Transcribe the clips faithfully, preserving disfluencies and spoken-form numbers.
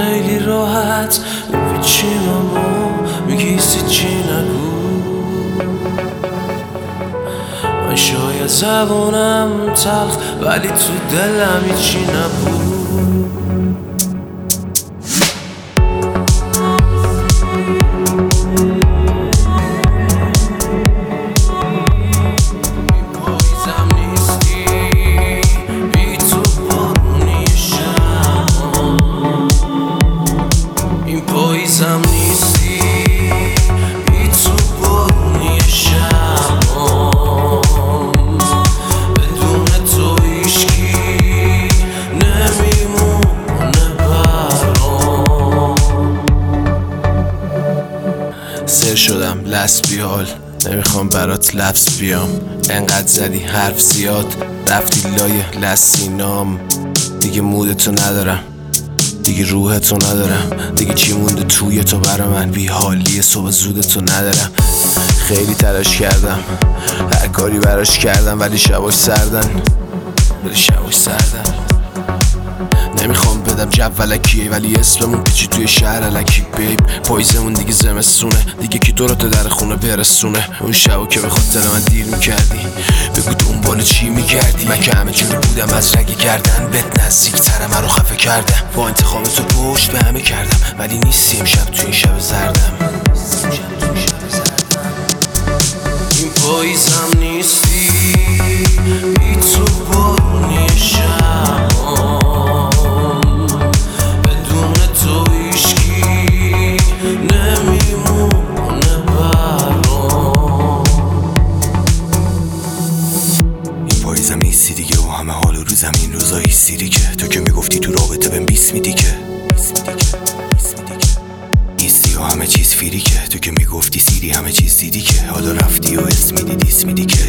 خیلی راحت میپیچیم اما میگی چی نگو. من شاید زبونم تلخ ولی تو دلم هیچی نبود. پاییزم نیستی بی تو بارونی شبام، بدون تو هیچکی نمیمونه برام. سر شدم لسبیال نمیخوام برات لفظ بیام، انقدر زدی حرف زیاد رفتی لای لسینام. دیگه مودتو ندارم دیگه روحتو ندارم، دیگه چی مونده توی تو برا من، بی حالی صبح زودتو ندارم. خیلی تلاش کردم هر کاری براش کردم ولی شباش سردن ولی شباش سردن. نمیخوام بدم جو ولکیه ولی اسممون پیچی توی شهر الکی بیب. پاییزمون دیگه زمستونه دیگه کی دورت در خونه برسونه. اون شبو که به خاطر من دیر میکردی بگو دنبال چی میگردی. من که همه جوری بودم از رگ گردن بهت نزدیک‌تر من رو خفه کردم. با انتخاب تو پشت به همه کردم ولی نیستی امشب تو این شب زردم. این پاییزم نیستی بی تو بارونی شبام، بدون تو هیچکی نمیمونه برام. این پاییزم نیستی دیگه و همه حال رو زمین روزایی سیری که تو که میگفتی تو رابطه بهم بیس میدی که نیستی و همه چیز فیری که تو که میگفتی سیری همه چیز دیدی که حالا رفتی و اسم میدی دیس میدی که.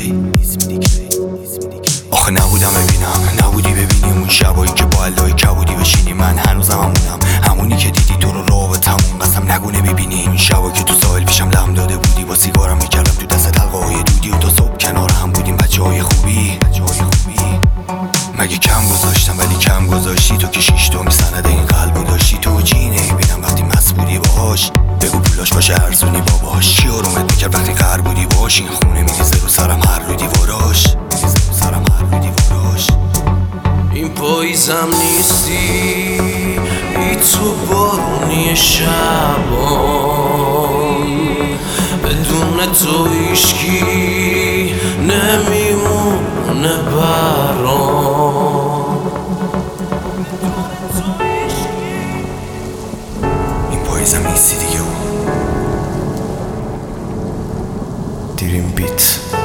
آخه نبودم ببینم نبودی ببینیم اون شبایی که با علای کبودی بشینی. من هنوزم همونم همونی که دیدی تو رو رابطمون قسم نگو نمیبینی. این شبایی که تو ساحل پیشم لم داده بودی با سیگارم میکردم تو دست حلقه های دودی و تا صبح کنار هم بودیم بچه های خوبی. مگه کم گذاشتم ولی کم گذاشتی تو که شیش تا میسند این قلبو داشتی. تو چی نمیبینم وقتی مست بودی باهاش بگو پولاش باشه ارزونی باباش. چی آرومت میکرد وقتی قهر بودی باش. این خونه میریزه رو سرم هر رو دیواراش سرم هر رو دیواراش. این پاییزم نیستی بی تو بارونی شبام، بدون تو هیچکی نمیمونه برام. این پاییزم نیستی دیگه و دریم بیت.